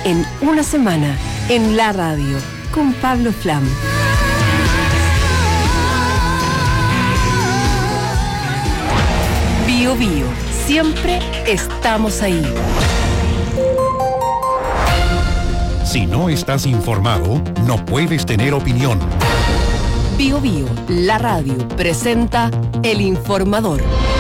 en una semana, en la radio, con Pablo Flam. Bio Bio, siempre estamos ahí. Si no estás informado, no puedes tener opinión. Bio Bio, la radio, presenta El Informador.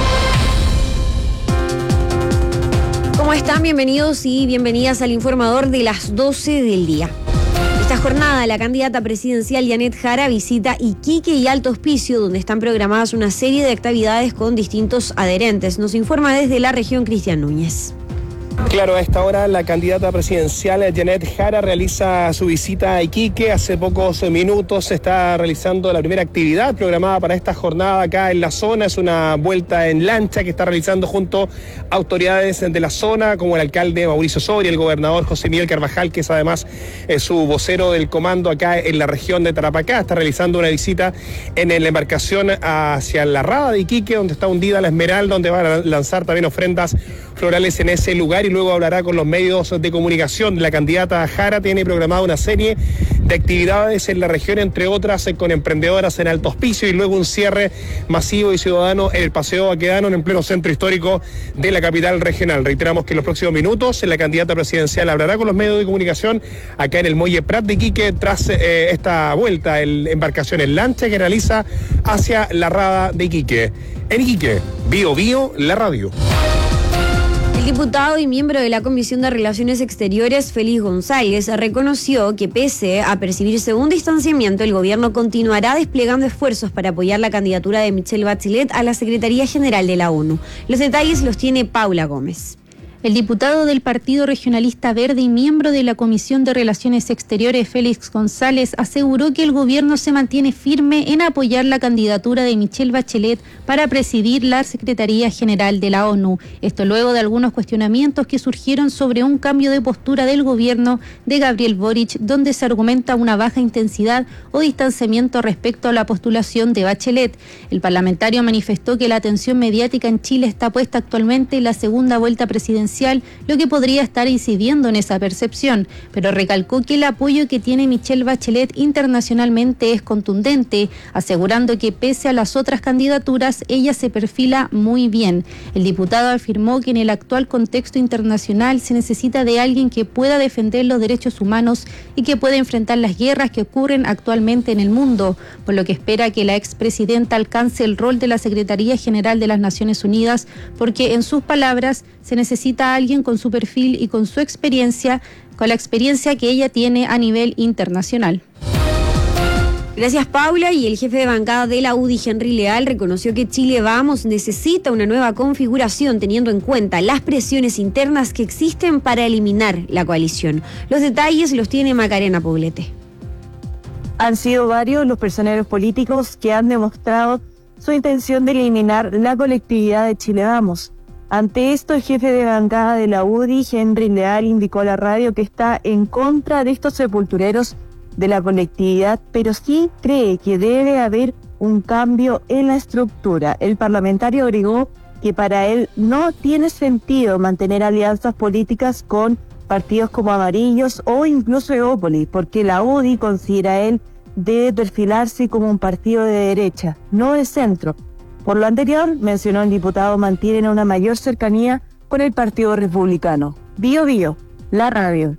¿Cómo están? Bienvenidos y bienvenidas al Informador de las 12 del día. Esta jornada, la candidata presidencial Janet Jara visita Iquique y Alto Hospicio, donde están programadas una serie de actividades con distintos adherentes. Nos informa desde la región Cristian Núñez. Claro, a esta hora la candidata presidencial Janet Jara realiza su visita a Iquique. Hace pocos minutos se está realizando la primera actividad programada para esta jornada acá en la zona. Es una vuelta en lancha que está realizando junto a autoridades de la zona, como el alcalde Mauricio Soria, el gobernador José Miguel Carvajal, que es además su vocero del comando acá en la región de Tarapacá. Está realizando una visita en la embarcación hacia la rada de Iquique, donde está hundida la Esmeralda, donde va a lanzar también ofrendas florales en ese lugar y luego hablará con los medios de comunicación. La candidata Jara tiene programada una serie de actividades en la región, entre otras con emprendedoras en Alto Hospicio, y luego un cierre masivo y ciudadano en el Paseo Baquedano, en pleno centro histórico de la capital regional. Reiteramos que en los próximos minutos la candidata presidencial hablará con los medios de comunicación acá en el Muelle Prat de Iquique tras esta vuelta en embarcación en lancha que realiza hacia la rada de Iquique. En Iquique, Bio Bio, la radio. El diputado y miembro de la Comisión de Relaciones Exteriores, Félix González, reconoció que pese a percibirse un distanciamiento, el gobierno continuará desplegando esfuerzos para apoyar la candidatura de Michelle Bachelet a la Secretaría General de la ONU. Los detalles los tiene Paula Gómez. El diputado del Partido Regionalista Verde y miembro de la Comisión de Relaciones Exteriores, Félix González, aseguró que el gobierno se mantiene firme en apoyar la candidatura de Michelle Bachelet para presidir la Secretaría General de la ONU. Esto luego de algunos cuestionamientos que surgieron sobre un cambio de postura del gobierno de Gabriel Boric, donde se argumenta una baja intensidad o distanciamiento respecto a la postulación de Bachelet. El parlamentario manifestó que la atención mediática en Chile está puesta actualmente en la segunda vuelta presidencial, lo que podría estar incidiendo en esa percepción, pero recalcó que el apoyo que tiene Michelle Bachelet internacionalmente es contundente, asegurando que pese a las otras candidaturas, ella se perfila muy bien. El diputado afirmó que en el actual contexto internacional se necesita de alguien que pueda defender los derechos humanos y que pueda enfrentar las guerras que ocurren actualmente en el mundo, por lo que espera que la expresidenta alcance el rol de la Secretaría General de las Naciones Unidas, porque en sus palabras se necesita a alguien con su perfil y con su experiencia, con la experiencia que ella tiene a nivel internacional. Gracias, Paula. Y el jefe de bancada de la UDI, Henry Leal, reconoció que Chile Vamos necesita una nueva configuración teniendo en cuenta las presiones internas que existen para eliminar la coalición. Los detalles los tiene Macarena Poblete. Han sido varios los personeros políticos que han demostrado su intención de eliminar la colectividad de Chile Vamos. Ante esto, el jefe de bancada de la UDI, Henry Leal, indicó a la radio que está en contra de estos sepultureros de la colectividad, pero sí cree que debe haber un cambio en la estructura. El parlamentario agregó que para él no tiene sentido mantener alianzas políticas con partidos como Amarillos o incluso Evópolis, porque la UDI, considera él, debe perfilarse como un partido de derecha, no de centro. Por lo anterior, mencionó el diputado, mantienen una mayor cercanía con el Partido Republicano. Bio Bio, la radio.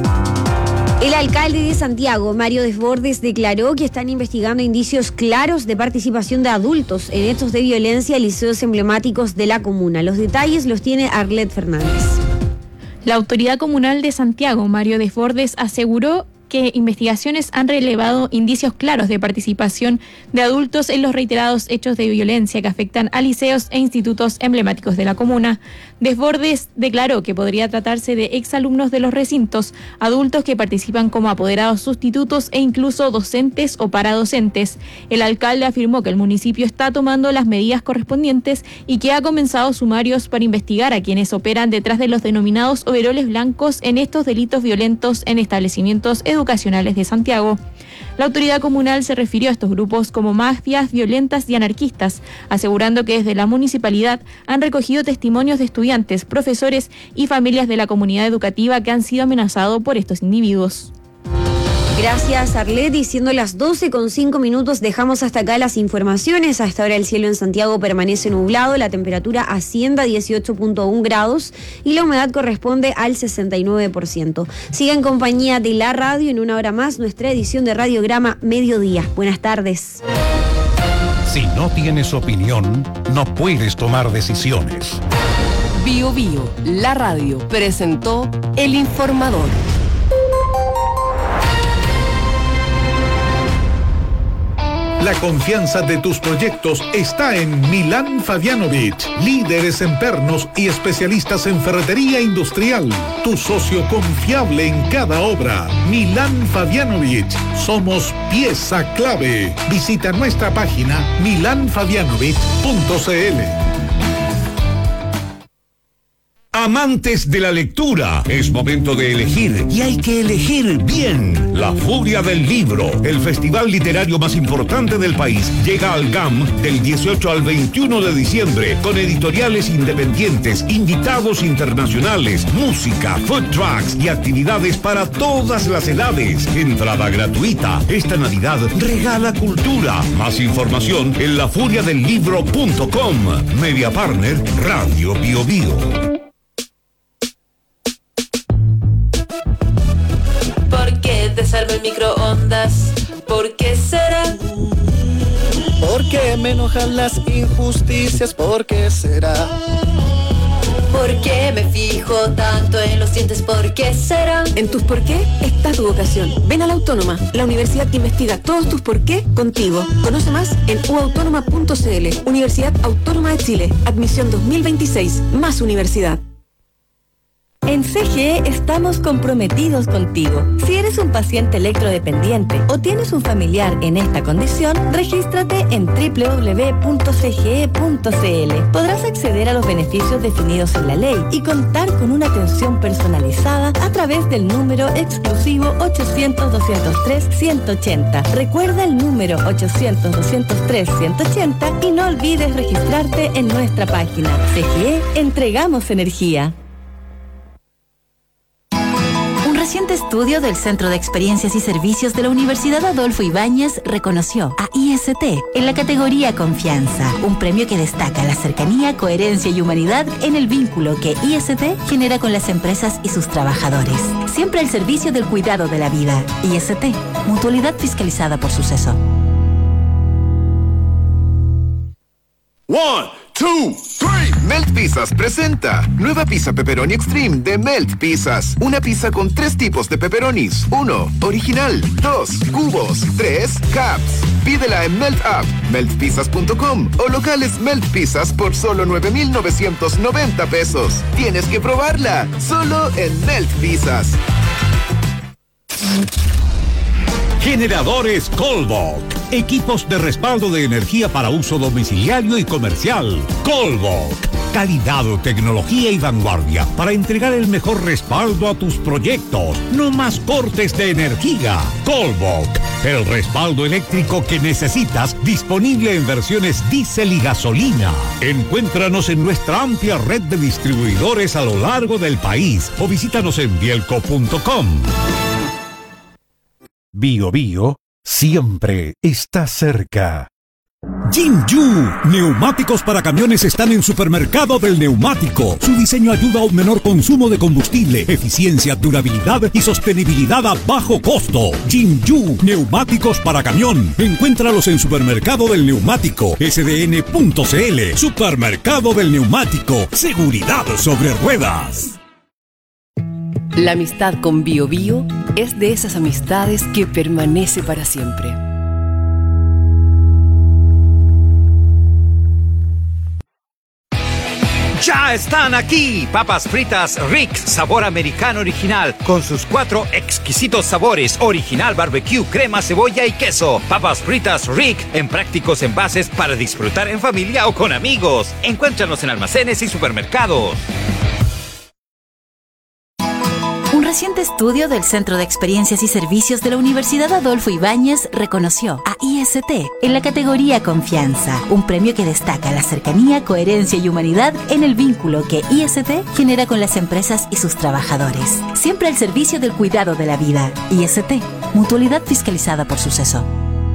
El alcalde de Santiago, Mario Desbordes, declaró que están investigando indicios claros de participación de adultos en hechos de violencia en liceos emblemáticos de la comuna. Los detalles los tiene Arlet Fernández. La autoridad comunal de Santiago, Mario Desbordes, aseguró que investigaciones han relevado indicios claros de participación de adultos en los reiterados hechos de violencia que afectan a liceos e institutos emblemáticos de la comuna. Desbordes declaró que podría tratarse de exalumnos de los recintos, adultos que participan como apoderados sustitutos e incluso docentes o paradocentes. El alcalde afirmó que el municipio está tomando las medidas correspondientes y que ha comenzado sumarios para investigar a quienes operan detrás de los denominados overoles blancos en estos delitos violentos en establecimientos educativos educacionales de Santiago. La autoridad comunal se refirió a estos grupos como mafias violentas y anarquistas, asegurando que desde la municipalidad han recogido testimonios de estudiantes, profesores y familias de la comunidad educativa que han sido amenazados por estos individuos. Gracias, Arlet. Y siendo las 12:05, dejamos hasta acá las informaciones. A esta hora el cielo en Santiago permanece nublado, la temperatura asciende a 18.1 grados y la humedad corresponde al 69%. Siga en compañía de la radio. En una hora más, nuestra edición de Radiograma Mediodía. Buenas tardes. Si no tienes opinión, no puedes tomar decisiones. Bio Bio, la radio, presentó El Informador. La confianza de tus proyectos está en Milán Fabianovich, líderes en pernos y especialistas en ferretería industrial. Tu socio confiable en cada obra. Milán Fabianovich, somos pieza clave. Visita nuestra página milanfabianovich.cl. Amantes de la lectura, es momento de elegir y hay que elegir bien. La Furia del Libro, el festival literario más importante del país, llega al GAM del 18 al 21 de diciembre con editoriales independientes, invitados internacionales, música, food trucks y actividades para todas las edades. Entrada gratuita. Esta Navidad regala cultura. Más información en lafuriadellibro.com. Media Partner Radio Bio Bio. ¿Por qué te salva el microondas? ¿Por qué será? ¿Por qué me enojan las injusticias? ¿Por qué será? ¿Por qué me fijo tanto en los dientes? ¿Por qué será? En tus por qué está tu vocación. Ven a la Autónoma, la universidad que investiga todos tus por qué contigo. Conoce más en uautónoma.cl. Universidad Autónoma de Chile. Admisión 2026. Más universidad. En CGE estamos comprometidos contigo. Si eres un paciente electrodependiente o tienes un familiar en esta condición, regístrate en www.cge.cl. Podrás acceder a los beneficios definidos en la ley y contar con una atención personalizada a través del número exclusivo 800-203-180. Recuerda el número 800-203-180 y no olvides registrarte en nuestra página. CGE, entregamos energía. Un reciente estudio del Centro de Experiencias y Servicios de la Universidad Adolfo Ibáñez reconoció a IST en la categoría Confianza, un premio que destaca la cercanía, coherencia y humanidad en el vínculo que IST genera con las empresas y sus trabajadores. Siempre al servicio del cuidado de la vida. IST, mutualidad fiscalizada por Suceso. 1, 2, 3. Melt Pizzas presenta nueva pizza pepperoni extreme de Melt Pizzas. Una pizza con 3 tipos de pepperonis. 1, original. 2, cubos. 3, caps. Pídela en Melt App, meltpizzas.com o locales Melt Pizzas por solo 9,990 pesos. Tienes que probarla, solo en Melt Pizzas. Generadores Colbok. Equipos de respaldo de energía para uso domiciliario y comercial. Colbok. Calidad, tecnología y vanguardia para entregar el mejor respaldo a tus proyectos. No más cortes de energía. Colbok. El respaldo eléctrico que necesitas, disponible en versiones diésel y gasolina. Encuéntranos en nuestra amplia red de distribuidores a lo largo del país o visítanos en bielco.com. Bio Bio siempre está cerca. Jinju, neumáticos para camiones están en Supermercado del Neumático. Su diseño ayuda a un menor consumo de combustible, eficiencia, durabilidad y sostenibilidad a bajo costo. Jinju, neumáticos para camión. Encuéntralos en Supermercado del Neumático, sdn.cl. Supermercado del Neumático, seguridad sobre ruedas. La amistad con Bio Bio es de esas amistades que permanece para siempre. ¡Ya están aquí! Papas fritas Rick, sabor americano original, con sus 4 exquisitos sabores: original, barbecue, crema, cebolla y queso. Papas fritas Rick, en prácticos envases para disfrutar en familia o con amigos. Encuéntranos en almacenes y supermercados. Un reciente estudio del Centro de Experiencias y Servicios de la Universidad Adolfo Ibáñez reconoció a IST en la categoría Confianza, un premio que destaca la cercanía, coherencia y humanidad en el vínculo que IST genera con las empresas y sus trabajadores. Siempre al servicio del cuidado de la vida. IST, Mutualidad fiscalizada por Suceso.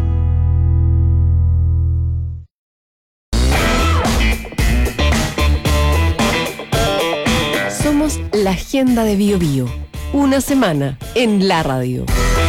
Somos la agenda de Bio Bio. Una semana en la radio.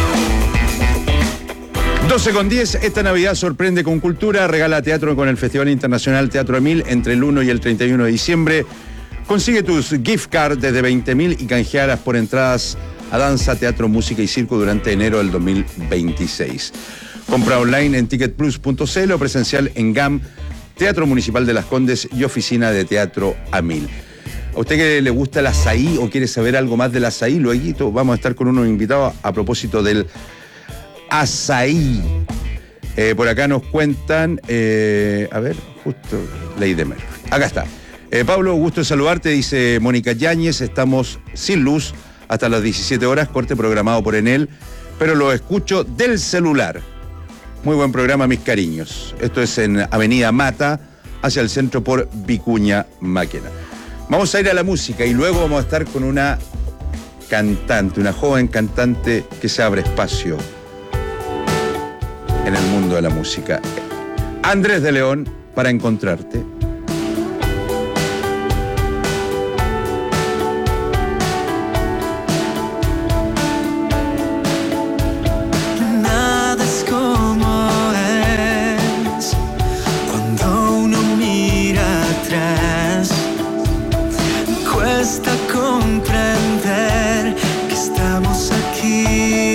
12:10, esta Navidad sorprende con cultura, regala teatro con el Festival Internacional Teatro Emil entre el 1 y el 31 de diciembre. Consigue tus gift cards desde 20.000 y canjealas por entradas a danza, teatro, música y circo durante enero del 2026. Compra online en ticketplus.cl o presencial en GAM, Teatro Municipal de Las Condes y Oficina de Teatro Amil. ¿A usted que le gusta el azaí o quiere saber algo más del azaí? Luego vamos a estar con unos invitados a propósito del azaí. Por acá nos cuentan, justo Ley de Murphy. Acá está. Pablo, gusto de saludarte, dice Mónica Yáñez. Estamos sin luz hasta las 17 horas, corte programado por Enel, pero lo escucho del celular. Muy buen programa, mis cariños. Esto es en Avenida Mata, hacia el centro por Vicuña Maquena. Vamos a ir a la música y luego vamos a estar con una cantante, una joven cantante que se abre espacio en el mundo de la música. Andrés de León, Para Encontrarte. Nada es como es cuando uno mira atrás. Cuesta comprender que estamos aquí.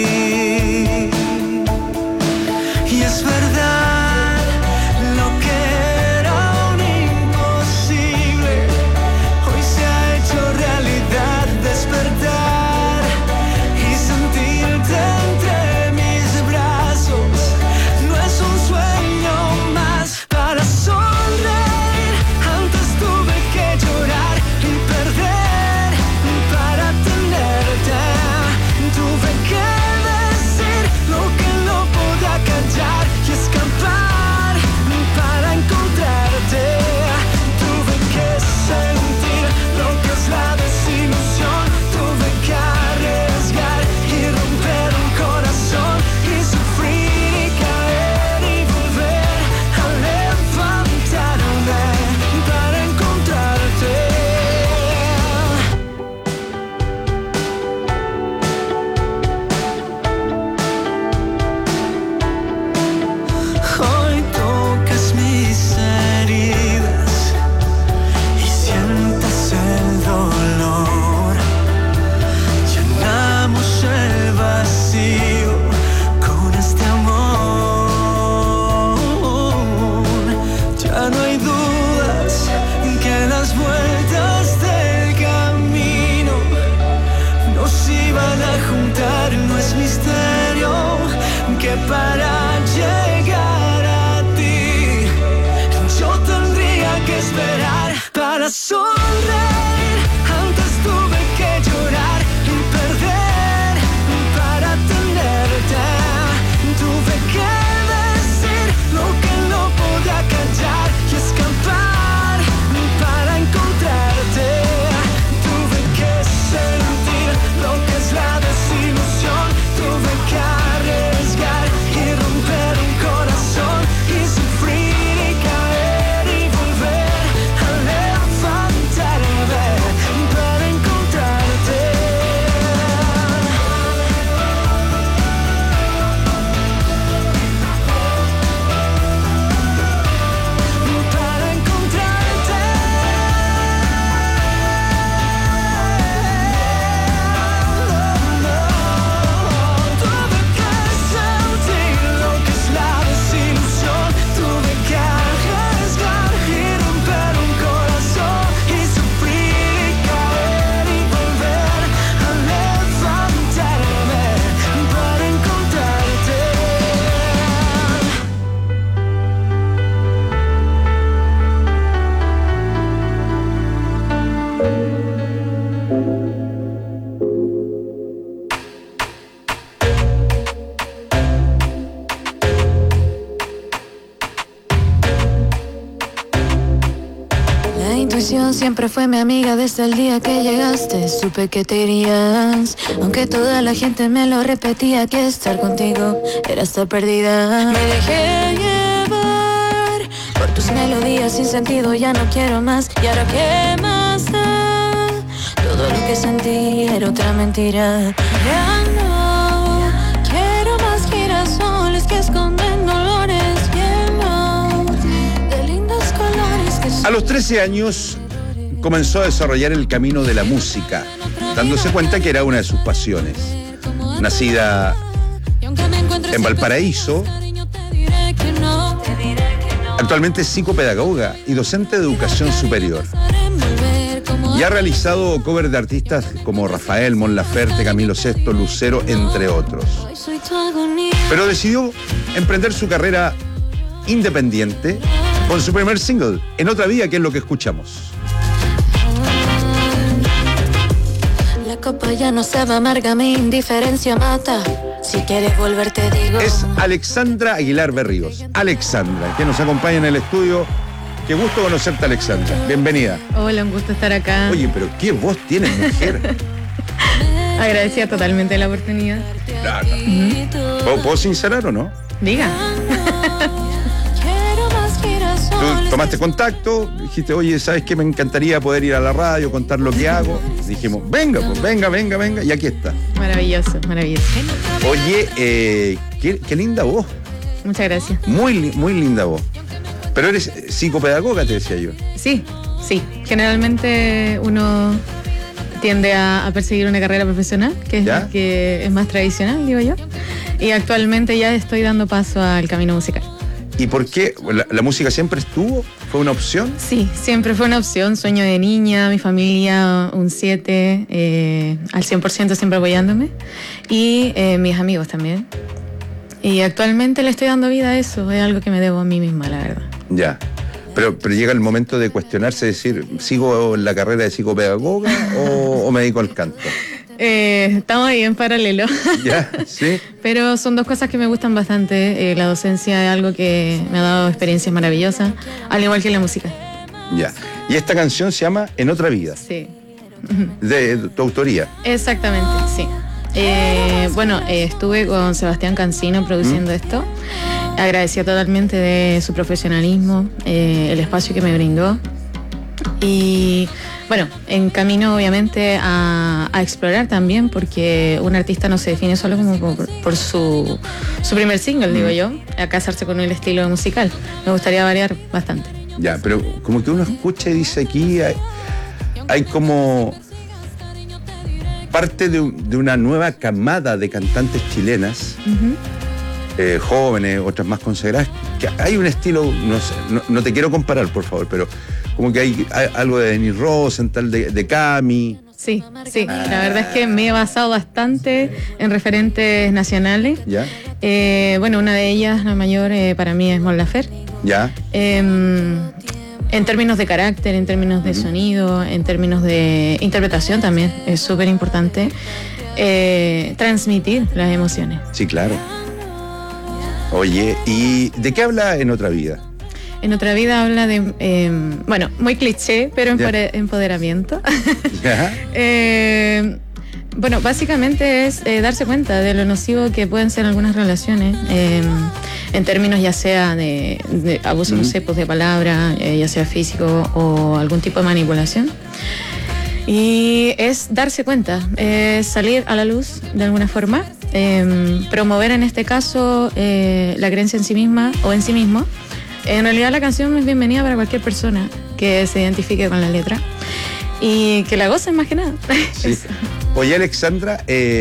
Y es verdad, lo que era un intuición siempre fue mi amiga desde el día que llegaste. Supe que te irías, aunque toda la gente me lo repetía, que estar contigo era estar perdida. Me dejé llevar por tus melodías sin sentido, ya no quiero más. Y ahora qué más da, todo lo que sentí era otra mentira. Ya no quiero más girasoles que esconden dolores llenos de lindos colores que A los 13 años comenzó a desarrollar el camino de la música, dándose cuenta que era una de sus pasiones. Nacida en Valparaíso, actualmente es psicopedagoga y docente de educación superior. Y ha realizado covers de artistas como Rafael, Mon Laferte, Camilo VI, Lucero, entre otros. Pero decidió emprender su carrera independiente con su primer single, En Otra Vida, que es lo que escuchamos. La copa ya no sabe amarga, mi indiferencia mata. Si quieres volver te digo. Es Alexandra Aguilar Berríos. Alexandra, que nos acompaña en el estudio. Qué gusto conocerte, Alexandra. Bienvenida. Hola, un gusto estar acá. Oye, pero qué voz tienes, mujer. Agradecida totalmente la oportunidad. Claro. ¿Puedo sincerar o no? Diga. Tú tomaste contacto, dijiste, oye, ¿sabes qué? Me encantaría poder ir a la radio, contar lo que hago. Dijimos, venga, pues, venga, y aquí está. Maravilloso, maravilloso. Oye, qué linda voz. Muchas gracias. Muy linda voz. Pero eres psicopedagoga, te decía yo. Sí. Generalmente uno tiende a perseguir una carrera profesional, que es la que es más tradicional, digo yo. Y actualmente ya estoy dando paso al camino musical. ¿Y por qué? ¿La música siempre estuvo? ¿Fue una opción? Sí, siempre fue una opción. Sueño de niña, mi familia, un 7, al 100% siempre apoyándome. Y mis amigos también. Y actualmente le estoy dando vida a eso. Es algo que me debo a mí misma, la verdad. Ya. Pero llega el momento de cuestionarse, decir, ¿sigo la carrera de psicopedagoga o me dedico al canto? Estamos ahí en paralelo. Ya, sí. Pero son dos cosas que me gustan bastante. La docencia es algo que me ha dado experiencias maravillosas, al igual que la música. Ya. Y esta canción se llama En Otra Vida. Sí. De tu autoría. Exactamente, sí. Estuve con Sebastián Cancino produciendo esto. Agradecía totalmente de su profesionalismo, el espacio que me brindó. Y bueno, en camino obviamente a explorar también, porque un artista no se define solo como por su primer single, digo yo, a casarse con el estilo musical. Me gustaría variar bastante. Ya, pero como que uno escucha y dice aquí hay como parte de una nueva camada de cantantes chilenas, jóvenes, otras más consagradas, que hay un estilo, no sé, no te quiero comparar, por favor, pero como que hay algo de Denis Rosenthal, de Cami. Sí, la verdad es que me he basado bastante en referentes nacionales. ¿Ya? Una de ellas, la mayor, para mí es Mon Laferte. ¿Ya? En términos de carácter, en términos de sonido, en términos de interpretación también, es súper importante transmitir las emociones. Sí, claro. Oye, ¿y de qué habla En Otra Vida? En Otra Vida habla de, muy cliché, pero empoderamiento. Básicamente es darse cuenta de lo nocivo que pueden ser algunas relaciones, en términos ya sea de abuso, no sé, pues de palabra, ya sea físico o algún tipo de manipulación. Y es darse cuenta, es salir a la luz de alguna forma, promover en este caso la creencia en sí misma o en sí mismo. En realidad la canción es bienvenida para cualquier persona que se identifique con la letra y que la gocen más que nada. Sí. Oye, Alexandra,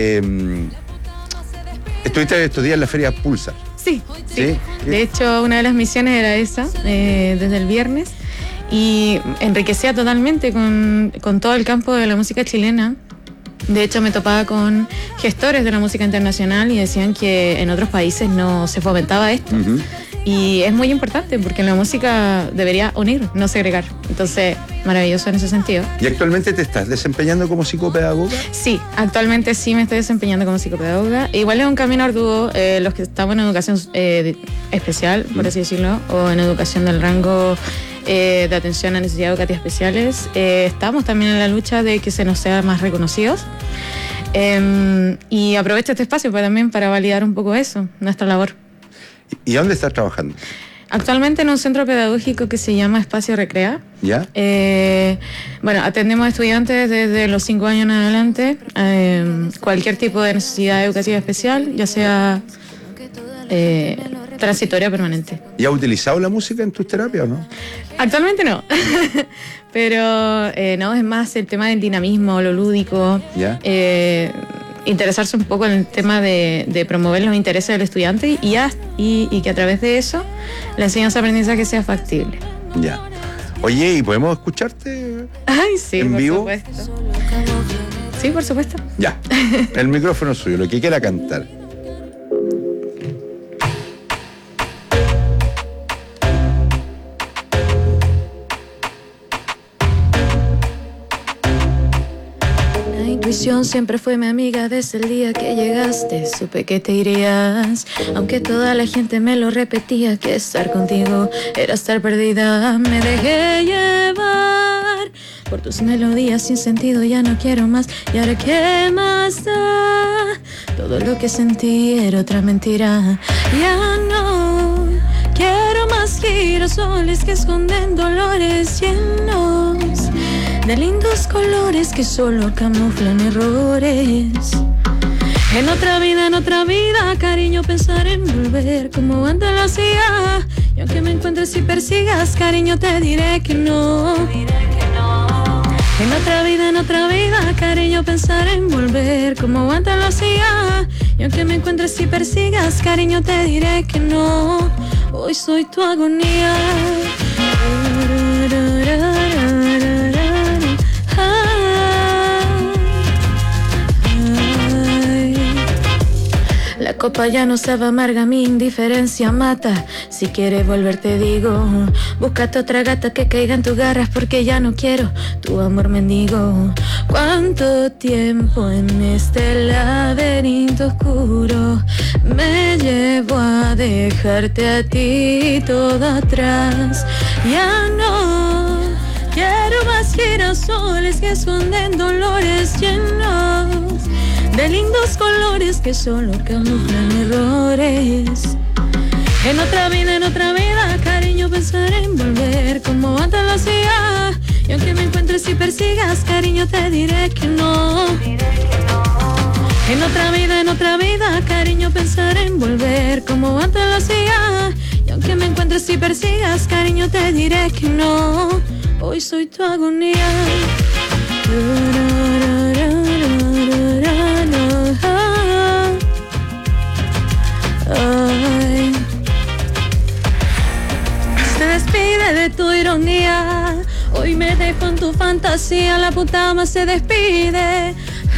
estuviste estos días en la feria Pulsar. Sí. De hecho, una de las misiones era esa, desde el viernes, y enriquecía totalmente con todo el campo de la música chilena. De hecho, me topaba con gestores de la música internacional y decían que en otros países no se fomentaba esto. Y es muy importante porque la música debería unir, no segregar. Entonces, maravilloso en ese sentido. ¿Y actualmente te estás desempeñando como psicopedagoga? Sí, actualmente sí me estoy desempeñando como psicopedagoga. Igual es un camino arduo. Los que estamos en educación especial, por así decirlo, o en educación del rango de atención a necesidades educativas especiales. Estamos también en la lucha de que se nos sea más reconocidos. Y aprovecho este espacio también para validar un poco eso, nuestra labor. ¿Y dónde estás trabajando? Actualmente en un centro pedagógico que se llama Espacio Recrea. ¿Ya? Bueno, atendemos a estudiantes desde los 5 años en adelante, cualquier tipo de necesidad educativa especial, ya sea transitoria o permanente. ¿Y has utilizado la música en tus terapias o no? Actualmente no, pero no, es más el tema del dinamismo, lo lúdico. ¿Ya? Interesarse un poco en el tema de promover los intereses del estudiante y que a través de eso la enseñanza-aprendizaje sea factible. Ya. Oye, ¿y podemos escucharte? Ay, sí, en por vivo? supuesto. Sí, por supuesto. Ya, el micrófono es suyo, lo que quiera cantar. La intuición siempre fue mi amiga desde el día que llegaste. Supe que te irías, aunque toda la gente me lo repetía, que estar contigo era estar perdida. Me dejé llevar por tus melodías sin sentido, ya no quiero más. Y ahora qué más da, todo lo que sentí era otra mentira. Ya no quiero más girasoles que esconden dolores llenos de lindos colores que solo camuflan errores. En otra vida, cariño, pensar en volver como antes lo hacía. Y aunque me encuentres y persigas, cariño, te diré que no. En otra vida, cariño, pensar en volver como antes lo hacía. Y aunque me encuentres y persigas, cariño, te diré que no. Hoy soy tu agonía. La copa ya no sabe amarga, mi indiferencia mata. Si quieres volver te digo, búscate otra gata que caiga en tus garras, porque ya no quiero tu amor mendigo. Cuánto tiempo en este laberinto oscuro me llevo a dejarte a ti todo atrás. Ya no quiero más girasoles que esconden dolores llenos de lindos colores que solo camuflan errores. En otra vida, cariño, pensar en volver como antes lo hacía. Y aunque me encuentres y persigas, cariño, te diré que no. En otra vida, cariño, pensar en volver como antes lo hacía. Y aunque me encuentres y persigas, cariño, te diré que no. Hoy soy tu agonía. Ay. Se despide de tu ironía. Hoy me dejo en tu fantasía. La puta ama se despide.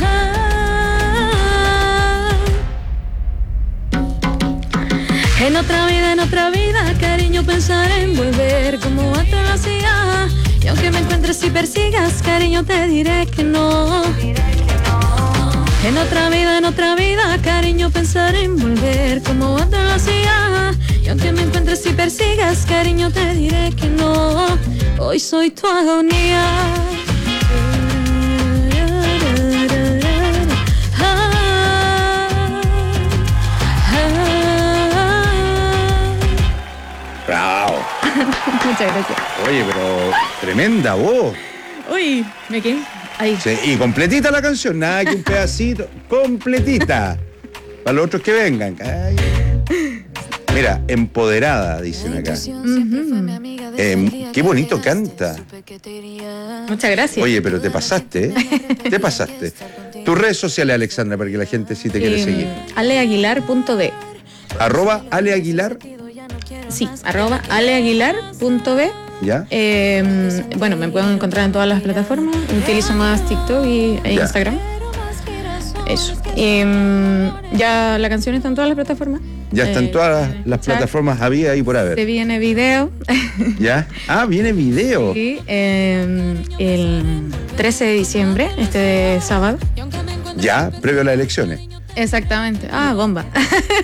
En otra vida, cariño, pensar en volver como antes lo hacía. Y aunque me encuentres y persigas, cariño, te diré que no. En otra vida, cariño, pensar en volver como antes lo hacía. Y aunque me encuentres y persigas, cariño, te diré que no. Hoy soy tu agonía. ¡Bravo! Muchas gracias. Oye, pero tremenda voz. Uy, me quedé ahí. Sí, y completita la canción, nada que un pedacito, completita. Para los otros que vengan. Ay. Mira, empoderada, dicen acá. Qué bonito canta. Muchas gracias. Oye, pero te pasaste, ¿eh? Te pasaste. Tus redes sociales, Alexandra, para que la gente sí te quiere seguir. aleaguilar.b. @aleaguilar. Sí, @aleaguilar.b. ¿Ya? Bueno, me pueden encontrar en todas las plataformas. Utilizo más TikTok e Instagram. Eso. Ya la canción está en todas las plataformas. Ya están todas las plataformas había ahí por haber. Se viene video. ¿Ya? Ah, viene video. Sí, el 13 de diciembre, este sábado. Ya, previo a las elecciones. Exactamente. Ah, bomba.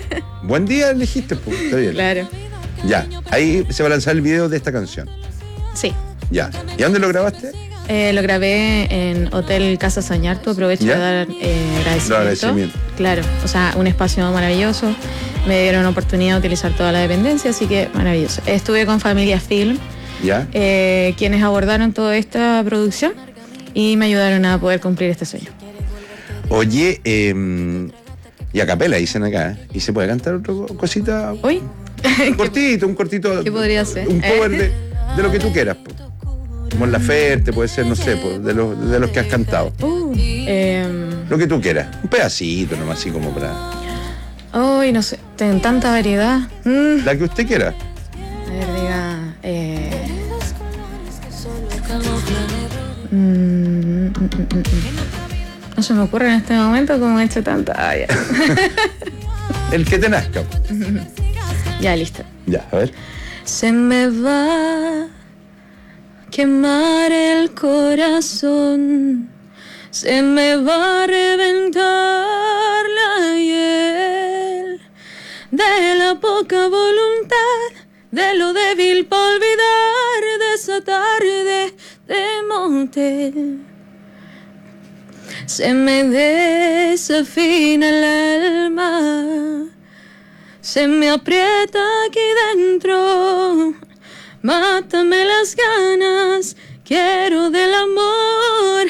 Buen día elegiste, pues, está bien. Claro. Ya, ahí se va a lanzar el video de esta canción. Sí. Ya. ¿Y dónde lo grabaste? Lo grabé en Hotel Casa Sañarto, aprovecho ¿Ya? de dar agradecimiento. Agradecimiento. Claro, o sea, un espacio maravilloso. Me dieron oportunidad de utilizar toda la dependencia, así que maravilloso. Estuve con Familia Film, ¿Ya? quienes abordaron toda esta producción y me ayudaron a poder cumplir este sueño. Oye, y a capela dicen acá, ¿y se puede cantar otra cosita? ¿Hoy? Un cortito. ¿Qué podría ser? Un cover de lo que tú quieras. Po. Mon Laferte, puede ser, no sé, po, de los que has cantado. Lo que tú quieras. Un pedacito nomás, así como para... Hoy, no sé, tienen tanta variedad. La que usted quiera. A ver, diga... No se me ocurre en este momento como he hecho tanta... Ah, ya. El que te nazca. Ya, listo. Ya, a ver. Se me va a quemar el corazón, se me va a reventar la hiel de la poca voluntad, de lo débil para olvidar de esa tarde de motel. Se me desafina el alma, se me aprieta aquí dentro, mátame las ganas, quiero del amor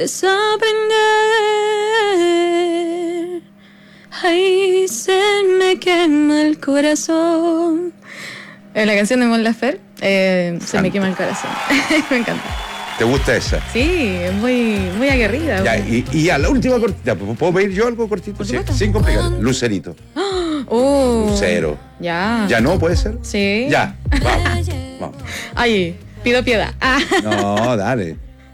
desaprender. Ay, se me quema el corazón. La canción de Mon Laferte, se me quema el corazón. Me encanta. ¿Te gusta esa? Sí, es muy aguerrida. Ya, y ya, la última cortita. ¿Puedo pedir yo algo cortito? Sí, sin complicar. Lucerito. Lucero. Ya. ¿Ya no puede ser? Sí. Ya, vamos. Ay, pido piedad. No, dale.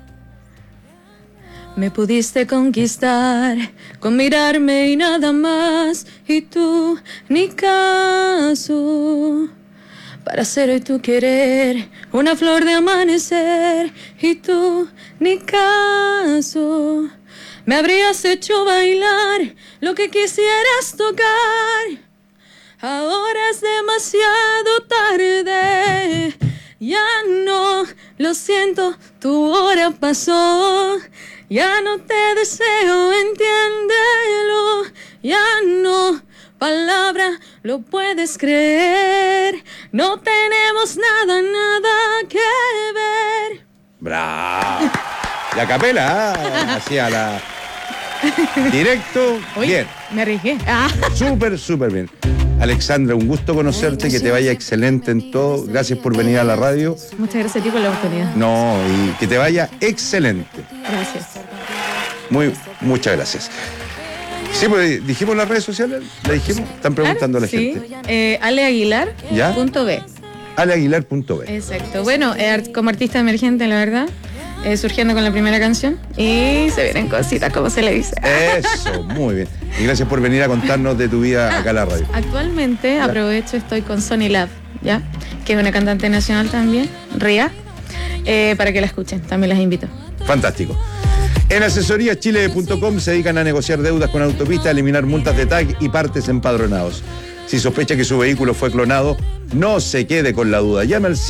Me pudiste conquistar con mirarme y nada más, y tú ni caso. Para ser hoy tu querer, una flor de amanecer, y tú ni caso. Me habrías hecho bailar lo que quisieras tocar. Ahora es demasiado tarde. Ya no, lo siento, tu hora pasó. Ya no te deseo, entiéndelo. Ya no, palabra, lo puedes creer. No tenemos nada que ver. ¡Bravo! La capela, hacia la... Directo, Uy, bien. Me arriesgué. Súper bien. Alexandra, un gusto conocerte, que te vaya excelente en todo. Gracias por venir a la radio. Muchas gracias a ti por la oportunidad. No, y que te vaya excelente. Gracias. Muchas gracias. Sí, pues dijimos en las redes sociales, ¿le dijimos? Están preguntando a la gente. aleaguilar.b. aleaguilar.b. Exacto. Bueno, como artista emergente, la verdad, surgiendo con la primera canción y se vienen cositas, como se le dice. Eso, muy bien. Y gracias por venir a contarnos de tu vida acá a la radio. Actualmente, aprovecho, estoy con Sony Lab, ¿ya? Que es una cantante nacional también, Ria, para que la escuchen, también las invito. Fantástico. En asesoríaschile.com se dedican a negociar deudas con autopistas, eliminar multas de tag y partes empadronados. Si sospecha que su vehículo fue clonado, no se quede con la duda. Llame al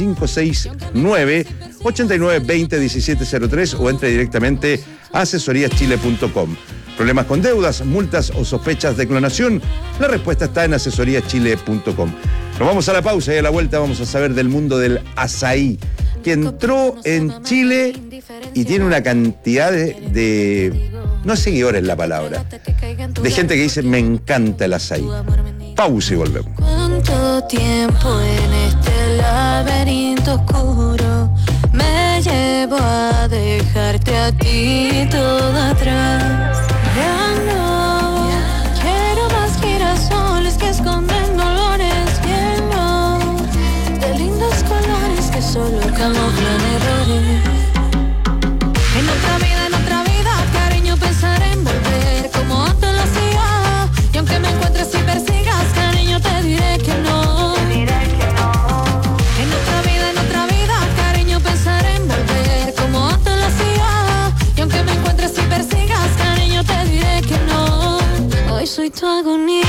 569-8920-1703 o entre directamente a asesoríaschile.com. ¿Problemas con deudas, multas o sospechas de clonación? La respuesta está en asesoríaschile.com. Nos vamos a la pausa y a la vuelta vamos a saber del mundo del azaí, que entró en Chile y tiene una cantidad de no seguidores la palabra, de gente que dice me encanta el azaí. Pausa y volvemos. ¿Cuánto tiempo en este laberinto oscuro me llevo a dejarte a ti todo atrás? Ya no quiero más girasoles que esconden dolores llenos de lindos colores que solo camuflan errores. En otra vida, cariño, pensaré en volver como antes lo hacía. Y aunque me encuentres y persigas, cariño, te diré que no. En otra vida, cariño, pensaré en volver como antes lo hacía. Y aunque me encuentres y persigas, cariño, te diré que no. Hoy soy tu agonía.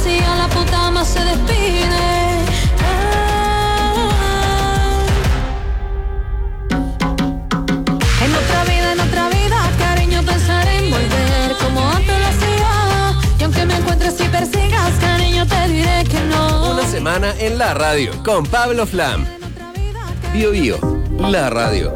si a la puta más se despide. En otra vida, cariño, pensaré en volver como antes lo hacía. Y aunque me encuentres y persigas, cariño, te diré que no. Una semana en la radio con Pablo Flam. Bio Bio, la radio.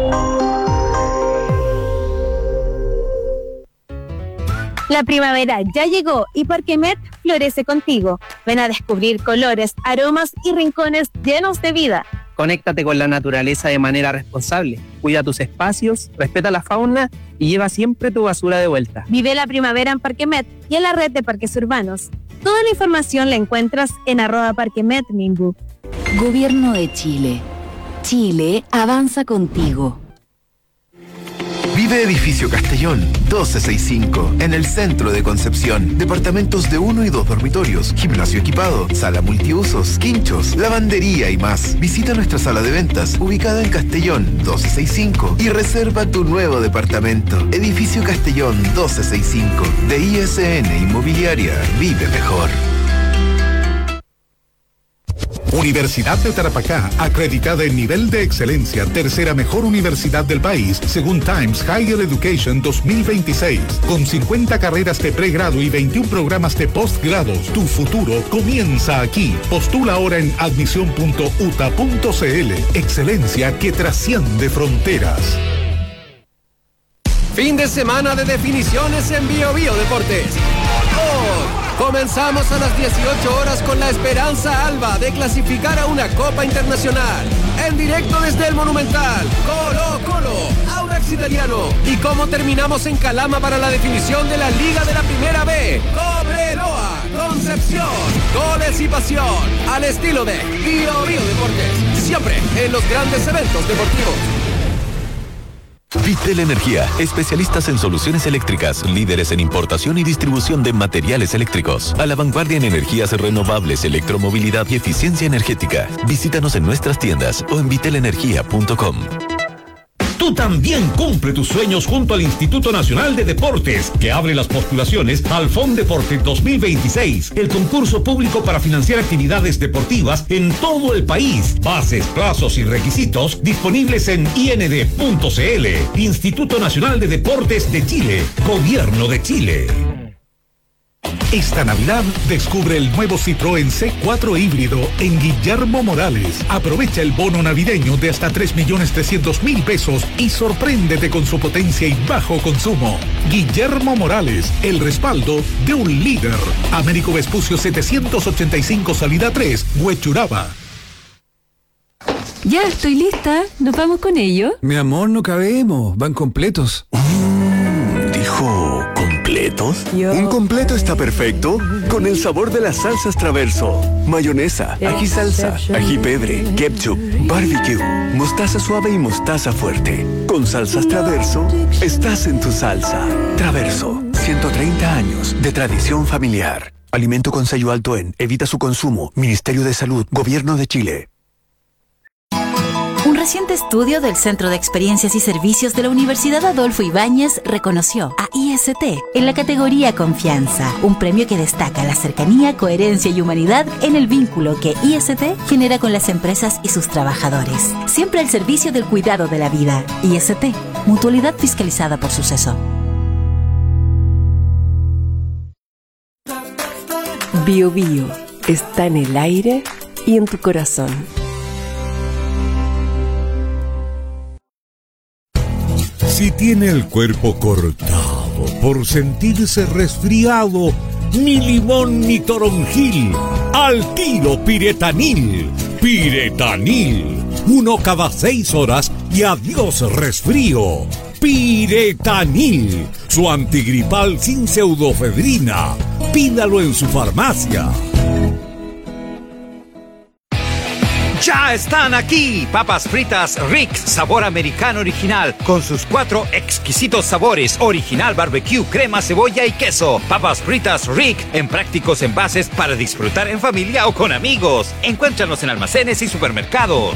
La primavera ya llegó y Parquemet florece contigo. Ven a descubrir colores, aromas y rincones llenos de vida. Conéctate con la naturaleza de manera responsable. Cuida tus espacios, respeta la fauna y lleva siempre tu basura de vuelta. Vive la primavera en Parquemet y en la red de parques urbanos. Toda la información la encuentras en @parquemetminbu. Gobierno de Chile. Chile avanza contigo. Vive Edificio Castellón, 1265, en el centro de Concepción. Departamentos de 1 y 2 dormitorios, gimnasio equipado, sala multiusos, quinchos, lavandería y más. Visita nuestra sala de ventas, ubicada en Castellón, 1265, y reserva tu nuevo departamento. Edificio Castellón, 1265, de ISN Inmobiliaria. Vive mejor. Universidad de Tarapacá, acreditada en nivel de excelencia, tercera mejor universidad del país, según Times Higher Education 2026. Con 50 carreras de pregrado y 21 programas de postgrado, tu futuro comienza aquí. Postula ahora en admisión.uta.cl. Excelencia que trasciende fronteras. Fin de semana de definiciones en Bio Bio Deportes. Hoy comenzamos a las 18 horas con la esperanza alba de clasificar a una Copa Internacional. En directo desde el Monumental, Colo-Colo, Audax Italiano. Y cómo terminamos en Calama para la definición de la Liga de la Primera B. Cobreloa, Concepción, goles y pasión. Al estilo de Bio Bio Deportes. Siempre en los grandes eventos deportivos. Vitel Energía, especialistas en soluciones eléctricas, líderes en importación y distribución de materiales eléctricos, a la vanguardia en energías renovables, electromovilidad y eficiencia energética. Visítanos en nuestras tiendas o en vitelenergia.com. Tú también cumple tus sueños junto al Instituto Nacional de Deportes, que abre las postulaciones al FONDEPORTE 2026, el concurso público para financiar actividades deportivas en todo el país. Bases, plazos y requisitos disponibles en ind.cl. Instituto Nacional de Deportes de Chile, Gobierno de Chile. Esta Navidad descubre el nuevo Citroën C4 híbrido en Guillermo Morales. Aprovecha el bono navideño de hasta 3.300.000 pesos y sorpréndete con su potencia y bajo consumo. Guillermo Morales, el respaldo de un líder. Américo Vespucio 785, salida 3, Huechuraba. Ya, estoy lista. ¿Nos vamos con ello? Mi amor, no cabemos. Van completos. ¿Dijo completos? Un completo está perfecto con el sabor de las salsas Traverso. Mayonesa, ají salsa, ají pebre, ketchup, barbecue, mostaza suave y mostaza fuerte. Con salsas Traverso, estás en tu salsa. Traverso, 130 años de tradición familiar. Alimento con sello alto en Evita su consumo. Ministerio de Salud, Gobierno de Chile. Un reciente estudio del Centro de Experiencias y Servicios de la Universidad Adolfo Ibáñez reconoció a IST en la categoría Confianza, un premio que destaca la cercanía, coherencia y humanidad en el vínculo que IST genera con las empresas y sus trabajadores. Siempre al servicio del cuidado de la vida. IST, mutualidad fiscalizada por Suceso. Bio Bio está en el aire y en tu corazón. Si tiene el cuerpo cortado por sentirse resfriado, ni limón ni toronjil, al tiro Piretanil. Piretanil, 1 cada 6 horas y adiós resfrío. Piretanil, su antigripal sin pseudofedrina. Pídalo en su farmacia. Ya están aquí, papas fritas Rick, sabor americano original, con sus 4 exquisitos sabores, original, barbecue, crema, cebolla y queso. Papas fritas Rick, en prácticos envases para disfrutar en familia o con amigos. Encuéntranos en almacenes y supermercados.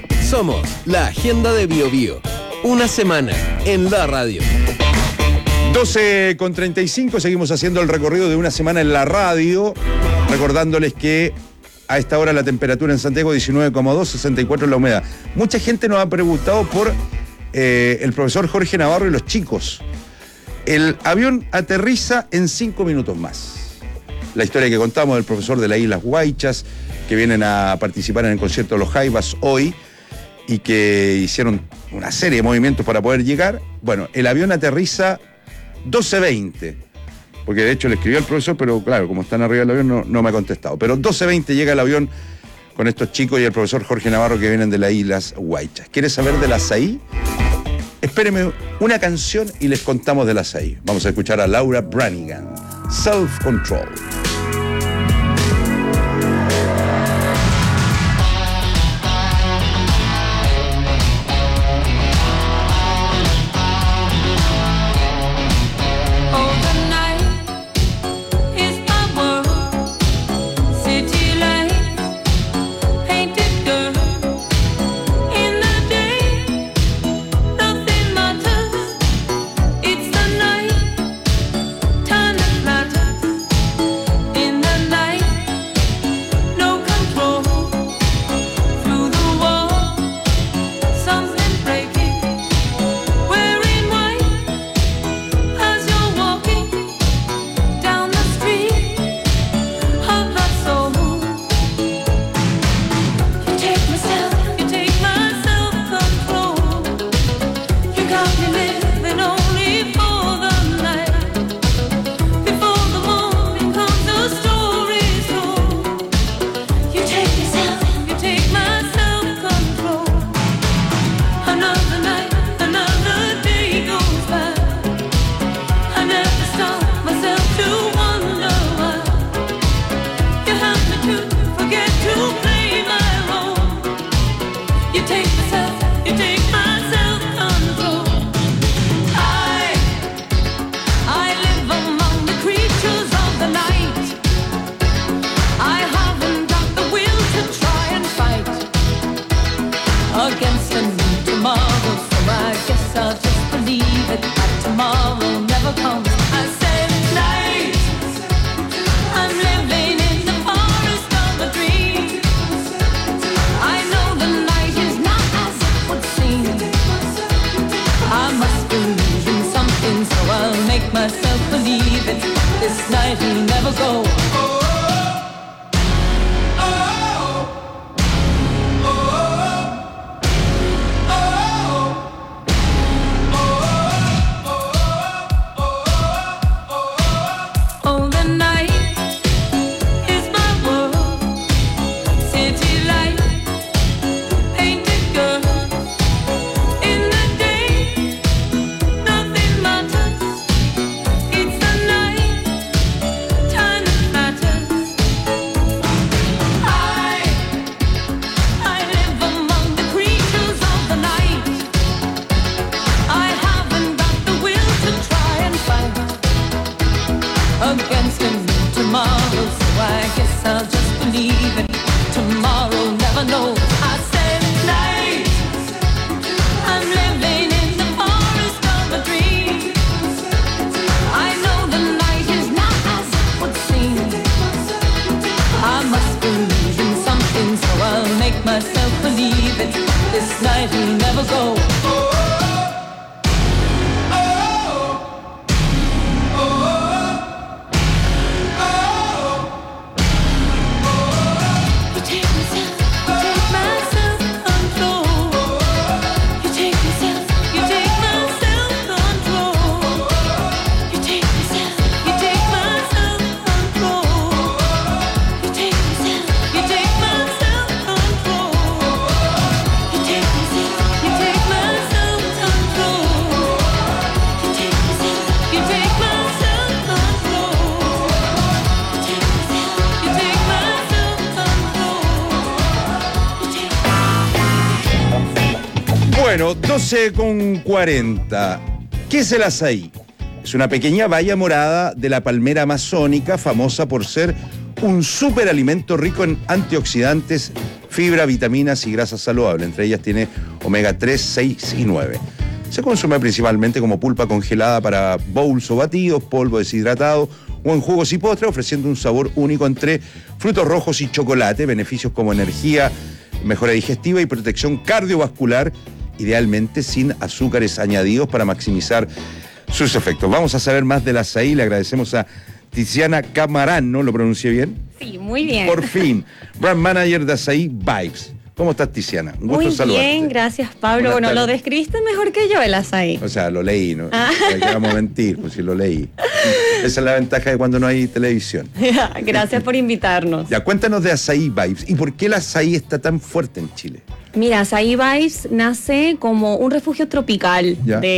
Somos la agenda de Bio Bio. Una semana en la radio. 12:35, seguimos haciendo el recorrido de una semana en la radio, recordándoles que a esta hora la temperatura en Santiago 19,2, 64 la humedad. Mucha gente nos ha preguntado por el profesor Jorge Navarro y los chicos. El avión aterriza en 5 minutos más. La historia que contamos del profesor de las Islas Guaychas, que vienen a participar en el concierto de los Jaivas hoy y que hicieron una serie de movimientos para poder llegar. Bueno, el avión aterriza 12:20, porque de hecho le escribió al profesor, pero claro, como están arriba del avión no me ha contestado. Pero 12:20 llega el avión con estos chicos y el profesor Jorge Navarro que vienen de las Islas Guaychas. ¿Quieres saber del azaí? Espéreme una canción y les contamos del azaí. Vamos a escuchar a Laura Branigan, Self Control. Bueno, 12:40. ¿Qué es el azaí? Es una pequeña baya morada de la palmera amazónica, famosa por ser un superalimento rico en antioxidantes, fibra, vitaminas y grasas saludables. Entre ellas tiene omega 3, 6 y 9. Se consume principalmente como pulpa congelada para bowls o batidos, polvo deshidratado o en jugos y postres, ofreciendo un sabor único entre frutos rojos y chocolate, beneficios como energía, mejora digestiva y protección cardiovascular, idealmente sin azúcares añadidos para maximizar sus efectos. Vamos a saber más del azaí. Le agradecemos a Tiziana Camarán, ¿no? ¿Lo pronuncié bien? Sí, muy bien. Por fin, brand manager de Azaí Vibes. ¿Cómo estás, Tiziana? Un gusto muy saludarte. Bien, gracias, Pablo. Bueno, lo describiste mejor que yo, el azaí. O sea, lo leí, ¿no? ¿Para qué vamos a mentir? Pues si lo leí. Esa es la ventaja de cuando no hay televisión. Gracias por invitarnos. Ya, cuéntanos de Azaí Vibes. ¿Y por qué el azaí está tan fuerte en Chile? Mira, Azaí Vibes nace como un refugio tropical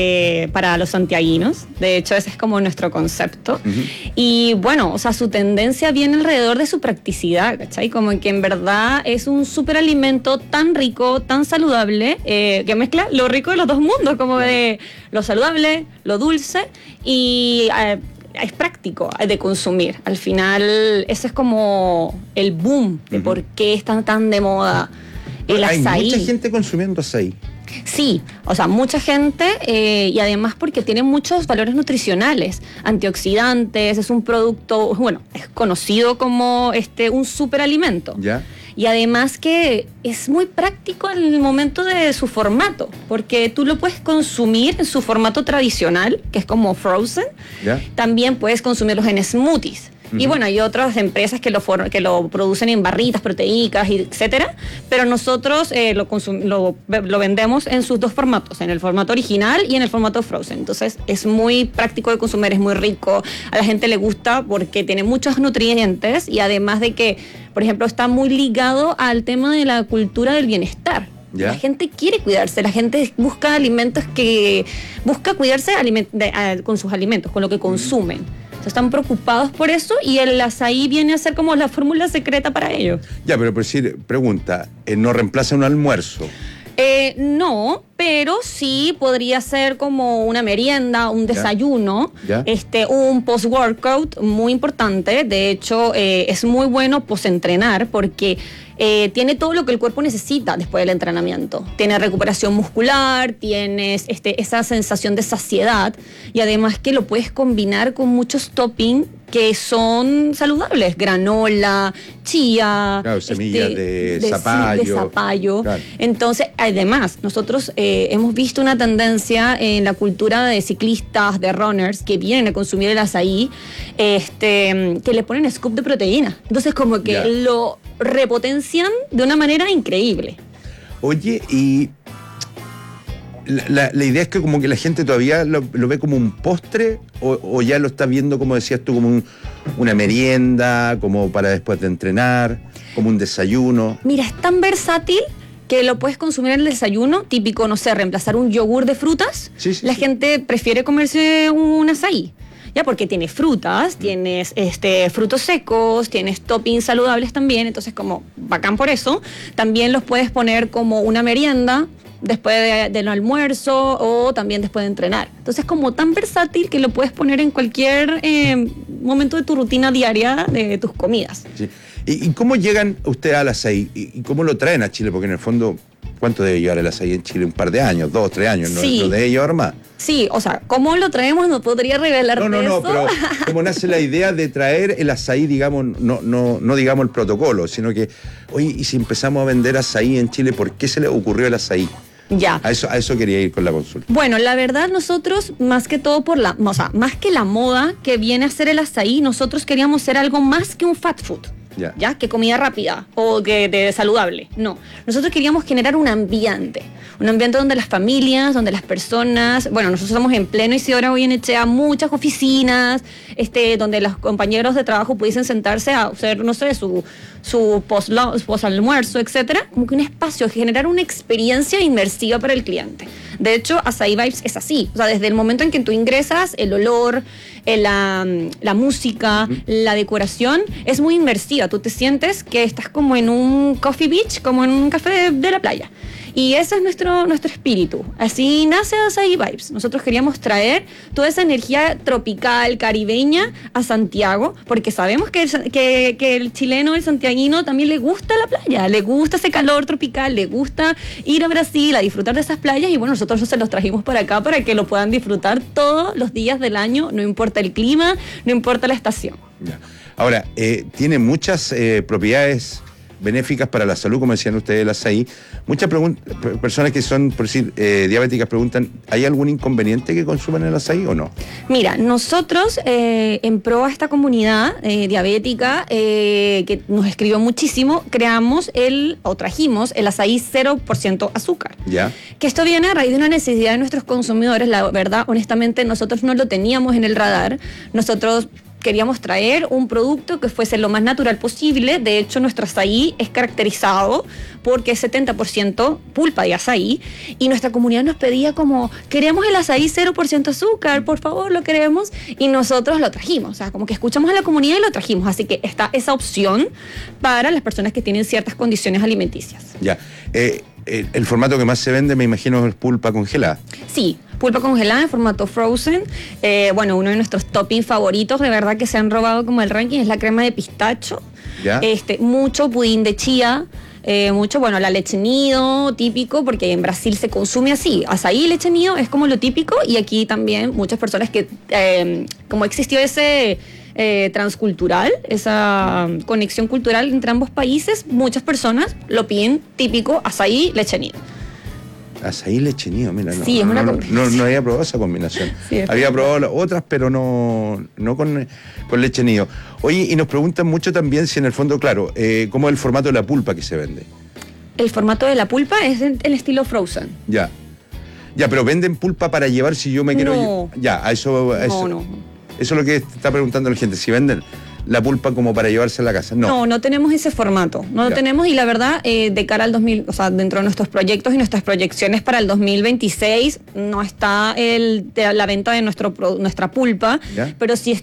para los santiaguinos. De hecho, ese es como nuestro concepto. Y bueno, o sea, su tendencia viene alrededor de su practicidad, ¿cachai? Como que en verdad es un superalimento tan rico, tan saludable, que mezcla lo rico de los dos mundos, como de lo saludable, lo dulce y... es práctico de consumir. Al final, ese es como el boom de por qué están tan de moda el azaí. Hay mucha gente consumiendo azaí. Sí, o sea, mucha gente y además porque tiene muchos valores nutricionales, antioxidantes, es un producto, bueno, es conocido como un superalimento. ¿Ya? Y además que es muy práctico en el momento de su formato, porque tú lo puedes consumir en su formato tradicional, que es como frozen. ¿Ya? También puedes consumirlos en smoothies. Y bueno, hay otras empresas que lo producen en barritas proteicas, etcétera, pero nosotros lo vendemos en sus dos formatos, en el formato original y en el formato frozen. Entonces es muy práctico de consumir, es muy rico, a la gente le gusta porque tiene muchos nutrientes y además de que, por ejemplo, está muy ligado al tema de la cultura del bienestar. ¿Ya? La gente quiere cuidarse, la gente busca alimentos busca cuidarse con sus alimentos, con lo que consumen. Están preocupados por eso y el azaí viene a ser como la fórmula secreta para ellos. Ya, pero por decir, pregunta, ¿no reemplaza un almuerzo? No, pero sí podría ser como una merienda, un desayuno, un post-workout muy importante. De hecho, es muy bueno post-entrenar porque tiene todo lo que el cuerpo necesita después del entrenamiento. Tiene recuperación muscular, tienes esa sensación de saciedad y además que lo puedes combinar con muchos toppings que son saludables, granola, chía, semillas de zapallo. Claro. Entonces, además, nosotros hemos visto una tendencia en la cultura de ciclistas, de runners, que vienen a consumir el azaí, que le ponen scoop de proteína. Entonces, como que lo repotencian de una manera increíble. Oye, y... La idea es que como que la gente todavía lo ve como un postre o ya lo está viendo, como decías tú, como una merienda, como para después de entrenar, como un desayuno. Mira, es tan versátil que lo puedes consumir en el desayuno, típico, no sé, reemplazar un yogur de frutas. La gente prefiere comerse un azaí. Ya, porque tiene frutas, tienes frutos secos, tienes toppings saludables también, entonces como bacán por eso. También los puedes poner como una merienda después del almuerzo o también después de entrenar. Entonces, como tan versátil que lo puedes poner en cualquier momento de tu rutina diaria de tus comidas. Sí. ¿Y cómo llegan ustedes al azaí? ¿Y cómo lo traen a Chile? Porque en el fondo, ¿cuánto debe llevar el azaí en Chile? Un par de años, 2, 3 años, ¿no? Sí. ¿Lo debe llevar más? Sí, o sea, ¿cómo lo traemos? No podría revelarte eso. No, pero ¿cómo nace la idea de traer el azaí, digamos, no digamos el protocolo, sino que, oye, y si empezamos a vender azaí en Chile, ¿por qué se le ocurrió el azaí? Ya. A eso quería ir con la consulta. Bueno, la verdad nosotros, más que todo más que la moda que viene a ser el azaí, nosotros queríamos ser algo más que un fat food. ¿Ya? Que comida rápida o que de saludable. No. Nosotros queríamos generar un ambiente donde las familias, donde las personas, bueno, nosotros estamos en pleno Isidora Goyenechea, muchas oficinas, donde los compañeros de trabajo pudiesen sentarse a hacer, no sé, su post-almuerzo, etcétera, como que un espacio, generar una experiencia inmersiva para el cliente. De hecho, Azaí Vibes es así. O sea, desde el momento en que tú ingresas, el olor, la música, la decoración es muy inmersiva. Tú te sientes que estás como en un coffee beach, como en un café de la playa. Y ese es nuestro espíritu. Así nace Asahi Vibes. Nosotros queríamos traer toda esa energía tropical, caribeña a Santiago, porque sabemos que el chileno, el santiaguino, también le gusta la playa, le gusta ese calor tropical, le gusta ir a Brasil a disfrutar de esas playas, y bueno, nosotros se los trajimos para acá para que lo puedan disfrutar todos los días del año, no importa el clima, no importa la estación. Ya. Ahora, tiene muchas propiedades benéficas para la salud, como decían ustedes, el azaí. Muchas personas que son, por decir, diabéticas preguntan, ¿hay algún inconveniente que consuman el azaí o no? Mira, nosotros en pro a esta comunidad diabética que nos escribió muchísimo, trajimos el azaí 0% azúcar. Ya. Que esto viene a raíz de una necesidad de nuestros consumidores. La verdad, honestamente, nosotros no lo teníamos en el radar. Nosotros queríamos traer un producto que fuese lo más natural posible. De hecho, nuestro azaí es caracterizado porque es 70% pulpa de azaí, y nuestra comunidad nos pedía como, queremos el azaí 0% azúcar, por favor, lo queremos, y nosotros lo trajimos. O sea, como que escuchamos a la comunidad y lo trajimos. Así que está esa opción para las personas que tienen ciertas condiciones alimenticias. Ya. El formato que más se vende, me imagino, es pulpa congelada. Sí, pulpa congelada en formato frozen. Bueno, uno de nuestros toppings favoritos, de verdad que se han robado como el ranking, es la crema de pistacho. ¿Ya? Mucho pudín de chía. Mucho, bueno, la leche nido, típico, porque en Brasil se consume así. Azaí y leche nido es como lo típico, y aquí también muchas personas que, como existió ese transcultural, esa conexión cultural entre ambos países, muchas personas lo piden típico azaí, leche nido. Azaí, leche nido, mira, sí, es una no había probado esa combinación. Sí, había probado las otras, pero no con leche nido. Oye, y nos preguntan mucho también si en el fondo, claro, cómo es el formato de la pulpa que se vende. El formato de la pulpa es el estilo frozen. Ya, pero venden pulpa para llevar si yo me quiero... No. Ya, a eso... Eso es lo que está preguntando la gente, si venden la pulpa como para llevarse a la casa. No tenemos ese formato, no lo tenemos, y la verdad, de cara al 2000, o sea, dentro de nuestros proyectos y nuestras proyecciones para el 2026, no está la venta de nuestra pulpa, ¿ya? Pero sí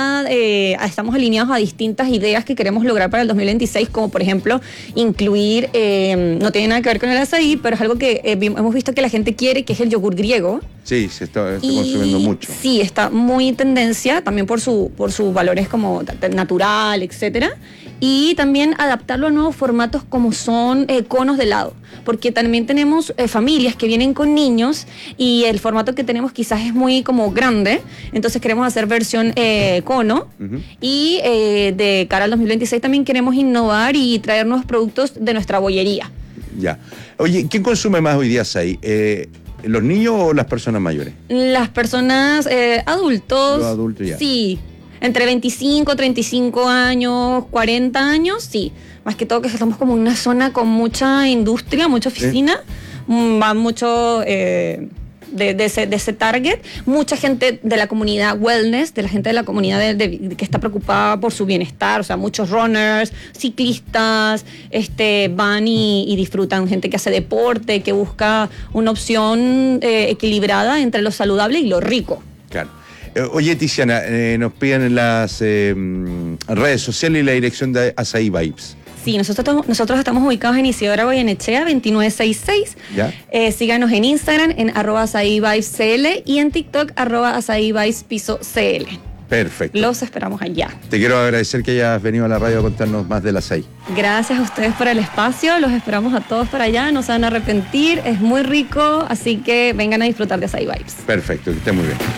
estamos alineados a distintas ideas que queremos lograr para el 2026, como por ejemplo, incluir, no tiene nada que ver con el azaí, pero es algo que hemos visto que la gente quiere, que es el yogur griego. Sí, se está consumiendo mucho. Sí, está muy en tendencia, también por sus valores como natural, etcétera, y también adaptarlo a nuevos formatos como son conos de helado, porque también tenemos familias que vienen con niños y el formato que tenemos quizás es muy como grande, entonces queremos hacer versión cono. Uh-huh. Y de cara al 2026 también queremos innovar y traer nuevos productos de nuestra bollería. Ya. Oye, ¿quién consume más hoy día azaí? ¿Los niños o las personas mayores? Las personas adultos. Los adultos ya. Sí. Entre 25, 35 años, 40 años, sí. Más que todo que estamos como en una zona con mucha industria, mucha oficina. Va mucho de ese target. Mucha gente de la comunidad wellness, de la gente de la comunidad que está preocupada por su bienestar. O sea, muchos runners, ciclistas, van y disfrutan. Gente que hace deporte, que busca una opción equilibrada entre lo saludable y lo rico. Claro. Oye, Tiziana, nos piden en las redes sociales y la dirección de Asahi Vibes. Sí, nosotros estamos ubicados en Isidora Goyenechea, 2966. ¿Ya? Síganos en Instagram, en @AsahiVibesCL, y en TikTok, @AsahiVibes_CL. Perfecto. Los esperamos allá. Te quiero agradecer que hayas venido a la radio a contarnos más del Asahi. Gracias a ustedes por el espacio, los esperamos a todos para allá, no se van a arrepentir, es muy rico, así que vengan a disfrutar de Asahi Vibes. Perfecto, que esté muy bien.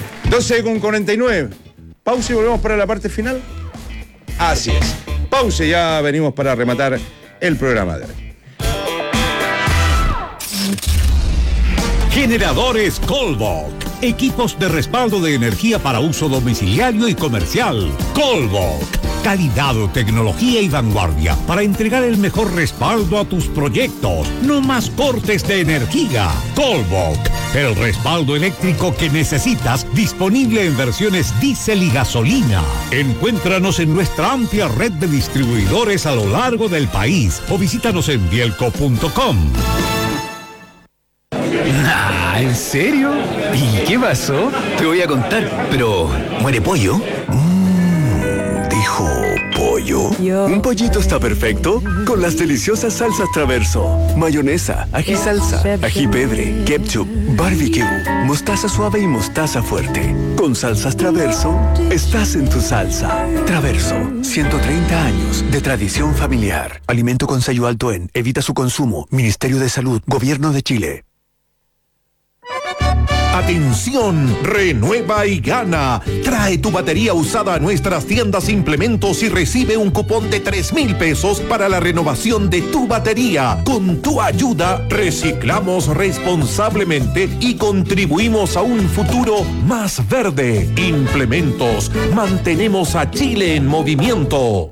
12:49. Pausa y volvemos para la parte final. Así es. Pausa y ya venimos para rematar el programa de hoy. Generadores Colbok. Equipos de respaldo de energía para uso domiciliario y comercial. Colbok. Calidad, tecnología y vanguardia para entregar el mejor respaldo a tus proyectos. No más cortes de energía. Colbok. El respaldo eléctrico que necesitas, disponible en versiones diésel y gasolina. Encuéntranos en nuestra amplia red de distribuidores a lo largo del país o visítanos en bielco.com. ¿En serio? ¿Y qué pasó? Te voy a contar, pero ¿muere pollo? Dijo pollo. ¿Cómo? ¿Un pollito está perfecto? Con las deliciosas salsas Traverso. Mayonesa, ají salsa, ají pebre, ketchup, barbecue, mostaza suave y mostaza fuerte. Con salsas Traverso, estás en tu salsa. Traverso, 130 años de tradición familiar. Alimento con sello alto en Evita su consumo. Ministerio de Salud, Gobierno de Chile. Atención, renueva y gana. Trae tu batería usada a nuestras tiendas Implementos y recibe un cupón de 3,000 pesos para la renovación de tu batería. Con tu ayuda, reciclamos responsablemente y contribuimos a un futuro más verde. Implementos, mantenemos a Chile en movimiento.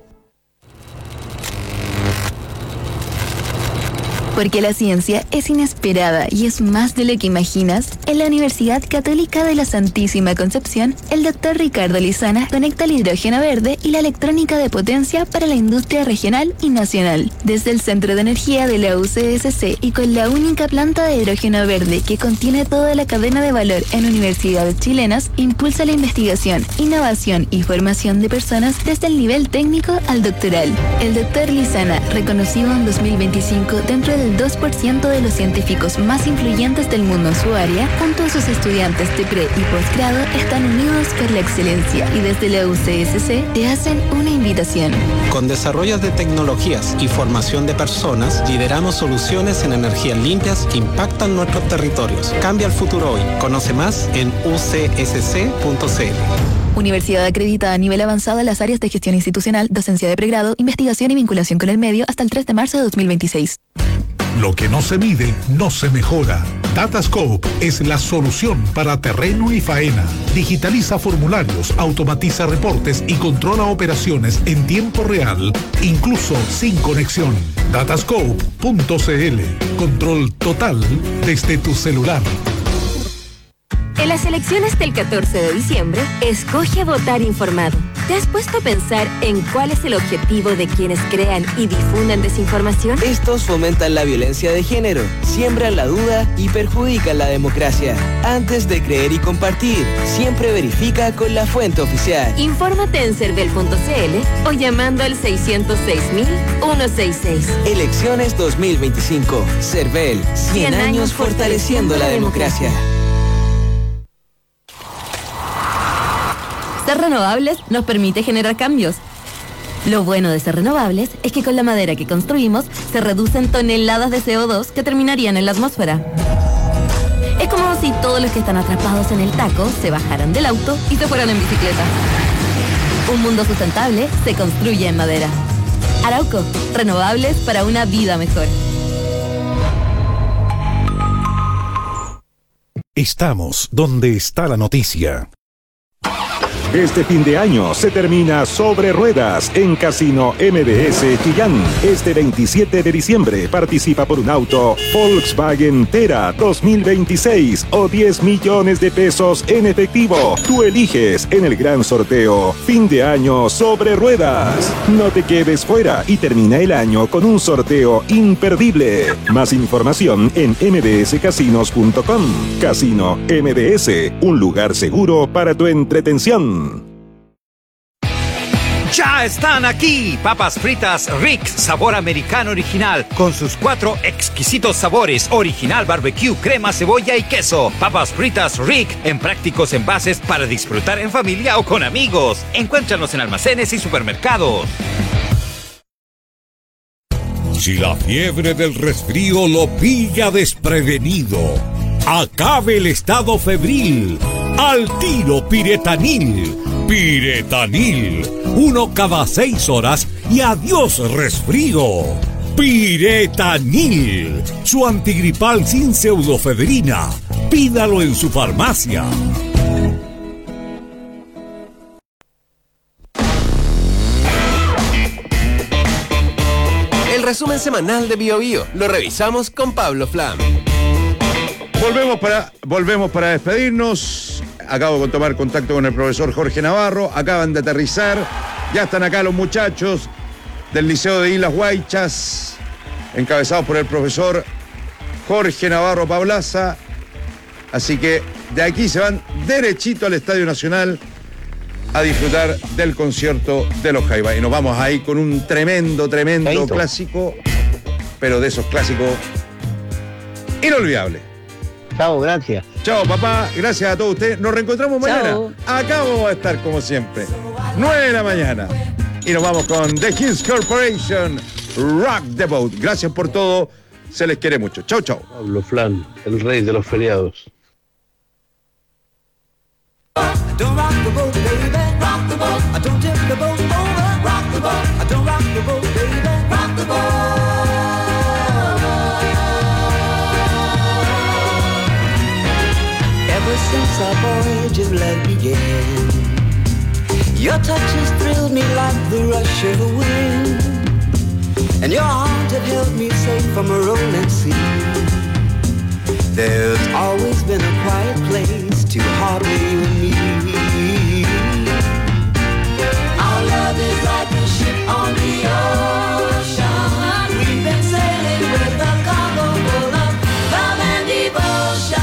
Porque la ciencia es inesperada y es más de lo que imaginas, en la Universidad Católica de la Santísima Concepción, el Dr. Ricardo Lizana conecta el hidrógeno verde y la electrónica de potencia para la industria regional y nacional. Desde el Centro de Energía de la UCSC y con la única planta de hidrógeno verde que contiene toda la cadena de valor en universidades chilenas, impulsa la investigación, innovación y formación de personas desde el nivel técnico al doctoral. El Dr. Lizana, reconocido en 2025 dentro del 2% de los científicos más influyentes del mundo en su área, junto a sus estudiantes de pre y posgrado, están unidos por la excelencia y desde la UCSC te hacen una invitación. Con desarrollos de tecnologías y formación de personas, lideramos soluciones en energías limpias que impactan nuestros territorios. Cambia el futuro hoy. Conoce más en ucsc.cl. Universidad acreditada a nivel avanzado en las áreas de gestión institucional, docencia de pregrado, investigación y vinculación con el medio hasta el 3 de marzo de 2026. Lo que no se mide, no se mejora. Datascope es la solución para terreno y faena. Digitaliza formularios, automatiza reportes y controla operaciones en tiempo real, incluso sin conexión. Datascope.cl. Control total desde tu celular. En las elecciones del 14 de diciembre, escoge votar informado. ¿Te has puesto a pensar en cuál es el objetivo de quienes crean y difunden desinformación? Estos fomentan la violencia de género, siembran la duda y perjudican la democracia. Antes de creer y compartir, siempre verifica con la fuente oficial. Infórmate en cervel.cl o llamando al 606.166. Elecciones 2025. Cervel, 100 años fortaleciendo la democracia. Ser renovables nos permite generar cambios. Lo bueno de ser renovables es que con la madera que construimos se reducen toneladas de CO2 que terminarían en la atmósfera. Es como si todos los que están atrapados en el taco se bajaran del auto y se fueran en bicicleta. Un mundo sustentable se construye en madera. Arauco, renovables para una vida mejor. Estamos donde está la noticia. Este fin de año se termina Sobre Ruedas en Casino MBS Chillán. Este 27 de diciembre participa por un auto Volkswagen Tera 2026 o 10 millones de pesos en efectivo. Tú eliges en el gran sorteo. Fin de año Sobre Ruedas. No te quedes fuera y termina el año con un sorteo imperdible. Más información en mbscasinos.com. Casino MBS, un lugar seguro para tu entretención. ¡Ya están aquí! Papas fritas Rick, sabor americano original, con sus 4 exquisitos sabores: original, barbecue, crema, cebolla y queso. Papas fritas Rick, en prácticos envases para disfrutar en familia o con amigos. Encuéntranos en almacenes y supermercados. Si la fiebre del resfrío lo pilla desprevenido, acabe el estado febril. Al tiro Piretanil. Piretanil. 1 cada 6 horas y adiós resfrío. Piretanil. Su antigripal sin pseudofebrina. Pídalo en su farmacia. El resumen semanal de Bio Bio lo revisamos con Pablo Flam. Volvemos para despedirnos. Acabo de tomar contacto con el profesor Jorge Navarro. Acaban de aterrizar. Ya están acá los muchachos del Liceo de Islas Guaychas, encabezados por el profesor Jorge Navarro Pablaza. Así que de aquí se van derechito al Estadio Nacional a disfrutar del concierto de los Jaivas. Y nos vamos ahí con un tremendo clásico, pero de esos clásicos inolvidables. Chao, gracias. Chao, papá. Gracias a todos ustedes. Nos reencontramos mañana. Chao. Acá vamos a estar como siempre. 9 de la mañana. Y nos vamos con The Kings Corporation, Rock the Boat. Gracias por todo. Se les quiere mucho. Chau, chau. Pablo Flan, el rey de los feriados. Don't rock the boat, baby. Rock the boat. I don't tip the boat over. Rock the boat. I don't rock the boat, baby. Rock the boat. Ever since our voyage of love began, your touch has thrilled me like the rush of the wind, and your arms have held me safe from a rolling sea. There's always been a quiet place to harbor you and me. Our love is like a ship on the ocean. We've been sailing with a cargo full of love and devotion.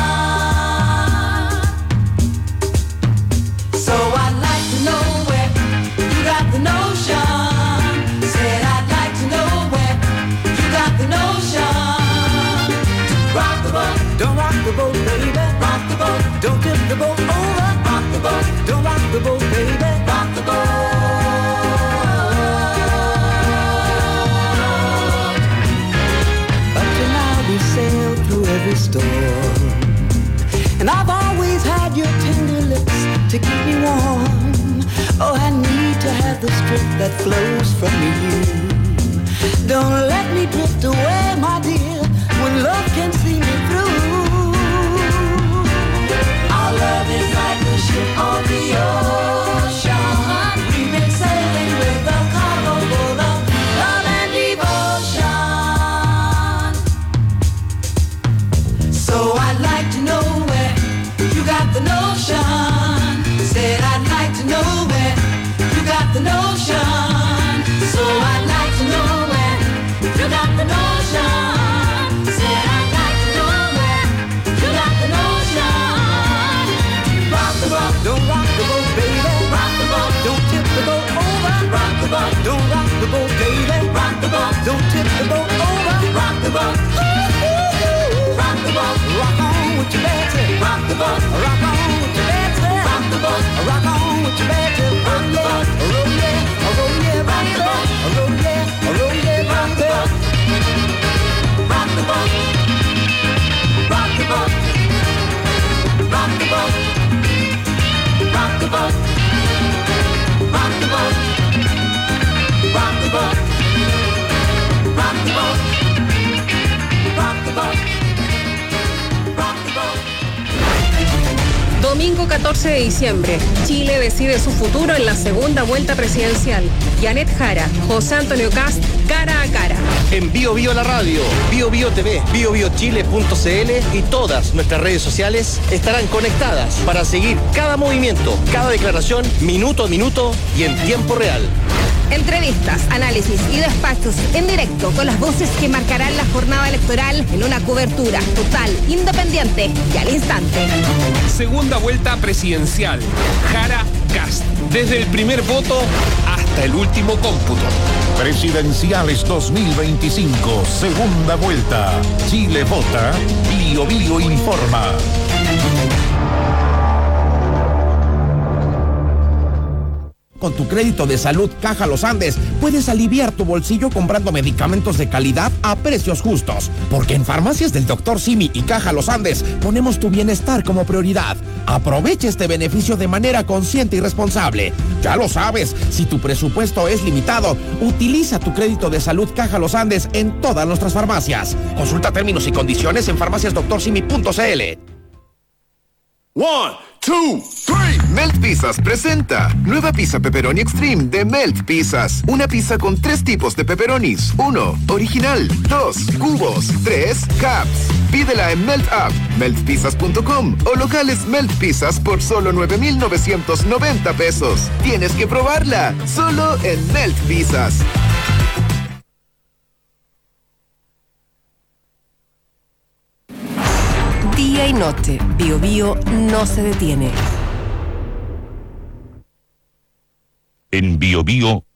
So I'd like to know where you got the notion. Said I'd like to know where you got the notion. Rock the boat. Don't rock the boat, baby. Rock the boat. Don't tip the boat over. Rock the boat. Don't rock the boat, baby. Rock the boat. Up to now we sailed through every storm, and I've always had your tender lips to keep me warm. Oh, I need to have the strength that flows from you. Don't let me drift away, my dear, when love can see me through. Our love is like a ship on the ocean. We've been sailing with a cargo full of love and devotion. So I'd like to know where you got the notion. Said I'd like to know where you got the notion. So I'd like to know where you got the notion. Don't rock the boat, baby. Rock the boat. Don't tip the boat over. Rock the boat. Don't rock the boat, baby. Rock the boat. Don't tip the boat over. Rock the boat. Rock the boat. Rock on with your Betsy. Rock the boat. Rock on with your Betsy. Rock the boat. Rock on with your Betsy. Rock the boat. Roll yeah, roll yeah, rock the boat. Roll yeah, roll yeah, rock the boat. Rock the boat. Rock the boat. Rock the boat. Rock the boat, rock the boat, rock the boat, rock the boat, rock the boat, rock the boat. Domingo 14 de diciembre, Chile decide su futuro en la segunda vuelta presidencial. Janet Jara, José Antonio Kast, cara a cara. En Bio Bio la radio, Bio Bio TV, biobiochile.cl y todas nuestras redes sociales estarán conectadas para seguir cada movimiento, cada declaración, minuto a minuto y en tiempo real. Entrevistas, análisis y despachos en directo con las voces que marcarán la jornada electoral en una cobertura total, independiente y al instante. Segunda vuelta presidencial. Jara Kast. Desde el primer voto hasta el último cómputo. Presidenciales 2025, segunda vuelta. Chile vota, Bio Bio informa. Con tu crédito de salud Caja Los Andes puedes aliviar tu bolsillo comprando medicamentos de calidad a precios justos. Porque en Farmacias del Dr. Simi y Caja Los Andes ponemos tu bienestar como prioridad. Aprovecha este beneficio de manera consciente y responsable. Ya lo sabes, si tu presupuesto es limitado, utiliza tu crédito de salud Caja Los Andes en todas nuestras farmacias. Consulta términos y condiciones en farmaciasdoctorsimi.cl. 1, 2, 3. Melt Pizzas presenta nueva pizza pepperoni extreme de Melt Pizzas. Una pizza con 3 tipos de pepperonis. 1, original. 2, cubos. 3, caps. Pídela en Melt App, meltpizzas.com o locales Melt Pizzas por solo 9,990 pesos. Tienes que probarla, solo en Melt Pizzas. Día y noche, Bio Bio no se detiene. En Bio Bio